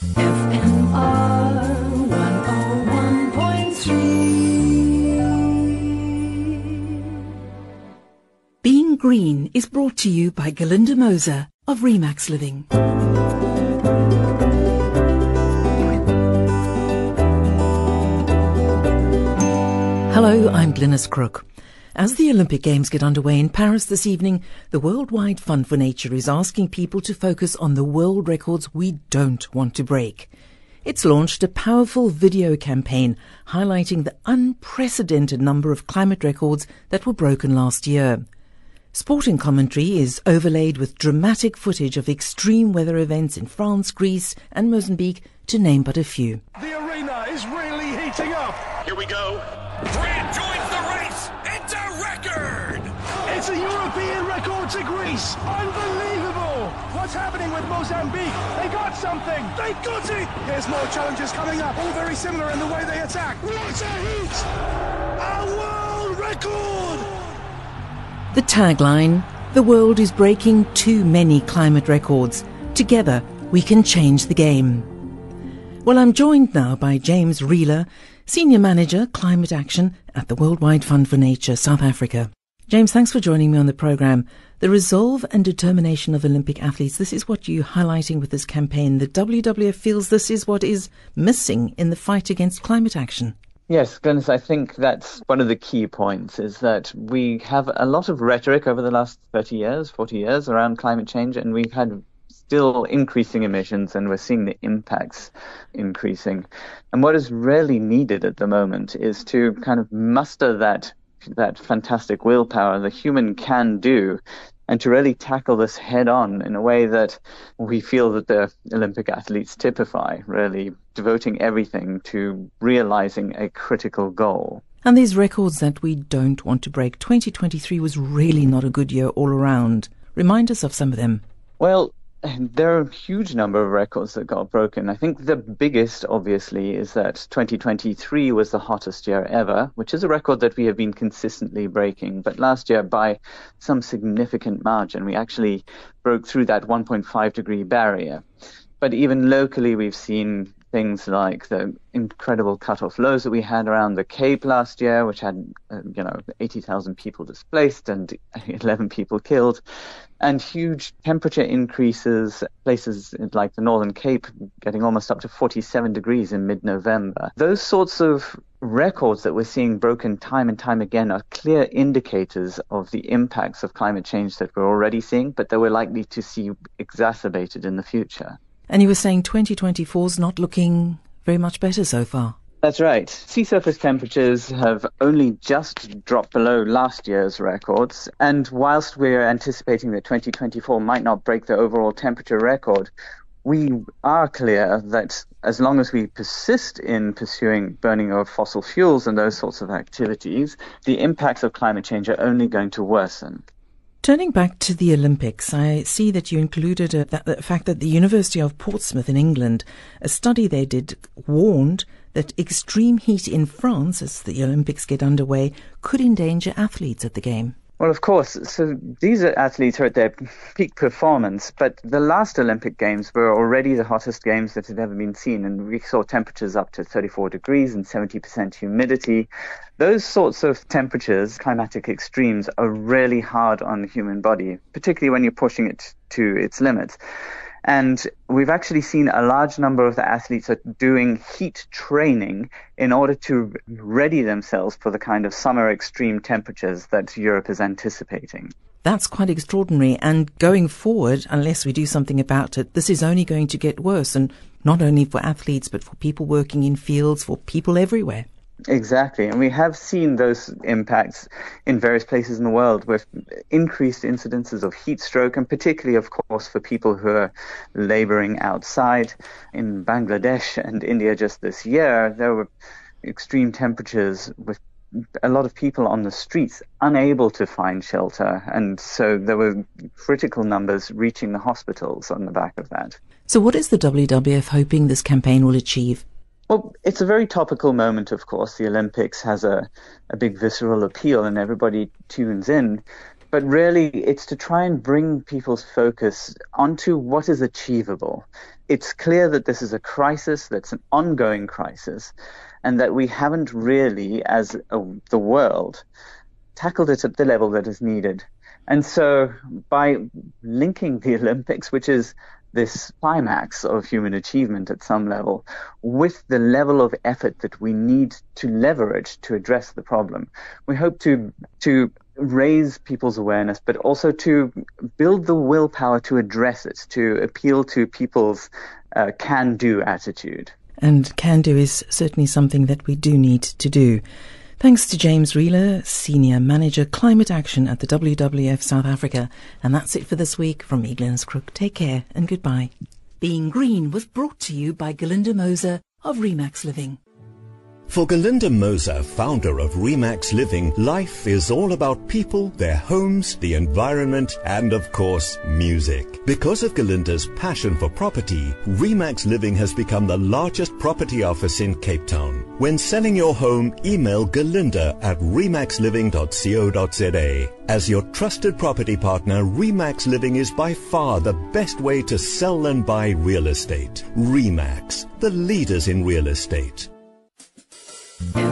FMR 101.3. Being Green is brought to you by Galinda Moser of Remax Living. Hello, I'm Glynis Crook. As the Olympic Games get underway in Paris this evening, the Worldwide Fund for Nature is asking people to focus on the world records we don't want to break. It's launched a powerful video campaign highlighting the unprecedented number of climate records that were broken last year. Sporting commentary is overlaid with dramatic footage of extreme weather events in France, Greece and Mozambique, to name but a few. The arena is really heating up. Here we go. Grant joins the race. It's a record. It's a European record to Greece. Unbelievable. What's happening with Mozambique? They got something. They got it. Here's more challenges coming up, all very similar in the way they attack. What a heat. A world record. The tagline: the world is breaking too many climate records. Together, we can change the game. Well, I'm joined now by James Reeler, Senior Manager, Climate Action at the Worldwide Fund for Nature, South Africa. James, thanks for joining me on the programme. The resolve and determination of Olympic athletes, this is what you're highlighting with this campaign. The WWF feels this is what is missing in the fight against climate action. Yes, Glennis, I think that's one of the key points, is that we have a lot of rhetoric over the last 30 years, 40 years around climate change, and we've had still increasing emissions, and we're seeing the impacts increasing. And what is really needed at the moment is to kind of muster that fantastic willpower the human can do, and to really tackle this head on in a way that we feel that the Olympic athletes typify, really devoting everything to realizing a critical goal. And these records that we don't want to break, 2023 was really not a good year all around. Remind us of some of them. Well, there are a huge number of records that got broken. I think the biggest, obviously, is that 2023 was the hottest year ever, which is a record that we have been consistently breaking. But last year, by some significant margin, we actually broke through that 1.5 degree barrier. But even locally, we've seen things like the incredible cut-off lows that we had around the Cape last year, which had 80,000 people displaced and 11 people killed, and huge temperature increases, places like the Northern Cape getting almost up to 47 degrees in mid-November. Those sorts of records that we're seeing broken time and time again are clear indicators of the impacts of climate change that we're already seeing, but that we're likely to see exacerbated in the future. And you were saying 2024 is not looking very much better so far. That's right. Sea surface temperatures have only just dropped below last year's records. And whilst we're anticipating that 2024 might not break the overall temperature record, we are clear that as long as we persist in pursuing burning of fossil fuels and those sorts of activities, the impacts of climate change are only going to worsen. Turning back to the Olympics, I see that you included the fact that the University of Portsmouth in England, a study they did, warned that extreme heat in France as the Olympics get underway could endanger athletes at the game. Well, of course. So these athletes are at their peak performance, but the last Olympic Games were already the hottest games that had ever been seen, and we saw temperatures up to 34 degrees and 70% humidity. Those sorts of temperatures, climatic extremes, are really hard on the human body, particularly when you're pushing it to its limits. And we've actually seen a large number of the athletes are doing heat training in order to ready themselves for the kind of summer extreme temperatures that Europe is anticipating. That's quite extraordinary. And going forward, unless we do something about it, this is only going to get worse. And not only for athletes, but for people working in fields, for people everywhere. Exactly. And we have seen those impacts in various places in the world with increased incidences of heat stroke, and particularly, of course, for people who are laboring outside. In Bangladesh and India just this year, there were extreme temperatures with a lot of people on the streets unable to find shelter. And so there were critical numbers reaching the hospitals on the back of that. So what is the WWF hoping this campaign will achieve? Well, it's a very topical moment, of course. The Olympics has a big visceral appeal and everybody tunes in. But really, it's to try and bring people's focus onto what is achievable. It's clear that this is a crisis, that's an ongoing crisis, and that we haven't really, as the world, tackled it at the level that is needed. And so by linking the Olympics, which is this climax of human achievement at some level, with the level of effort that we need to leverage to address the problem, we hope to raise people's awareness, but also to build the willpower to address it, to appeal to people's can-do attitude. And can-do is certainly something that we do need to do. Thanks to James Rieler, Senior Manager Climate Action at the WWF South Africa. And that's it for this week. From me, Glenys Crook, take care and goodbye. Being Green was brought to you by Galinda Moser of Remax Living. For Galinda Moser, founder of Remax Living, life is all about people, their homes, the environment, and of course, music. Because of Galinda's passion for property, Remax Living has become the largest property office in Cape Town. When selling your home, email galinda@remaxliving.co.za. As your trusted property partner, Remax Living is by far the best way to sell and buy real estate. Remax, the leaders in real estate.